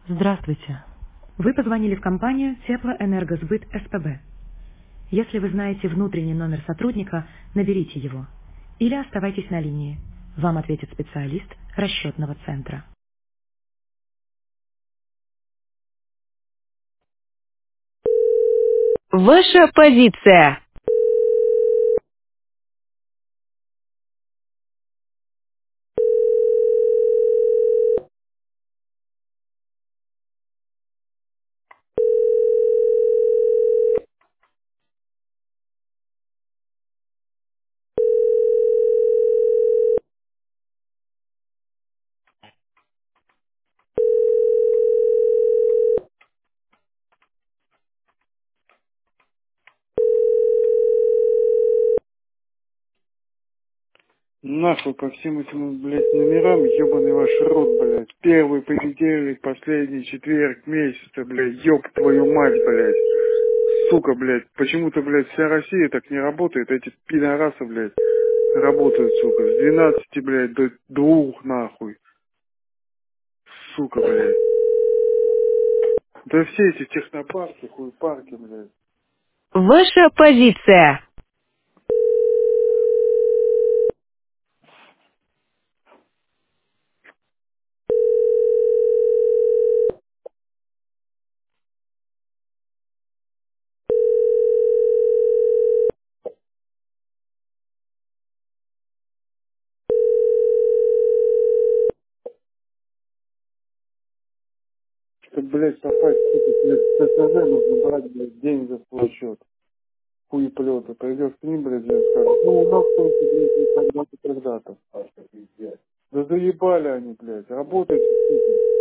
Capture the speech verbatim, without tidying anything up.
Здравствуйте. Вы позвонили в компанию Теплоэнергосбыт СПБ. Если вы знаете внутренний номер сотрудника, наберите его. Или оставайтесь на линии. Вам ответит специалист расчетного центра. Ваша позиция. Нахуй по всем этим, блядь, номерам, ебаный ваш рот, блядь. Первый понедельник, последний четверг месяца, блядь, ёб твою мать, блядь. Сука, блядь, почему-то, блядь, вся Россия так не работает, эти пидорасы, блядь, работают, сука, с двенадцати, блядь, до двух, нахуй. Сука, блядь. Да все эти технопарки, хуй парки, блядь. Ваша позиция. Чтобы, блядь, попасть, сука, блядь, в ТСЖ нужно брать, блядь, деньги за свой счет. Хуеплеты. Пойдешь к ним, блядь, и скажешь, ну, у нас только, блядь, и тогда-то, тогда-то. Да заебали они, блядь, работайте, сука.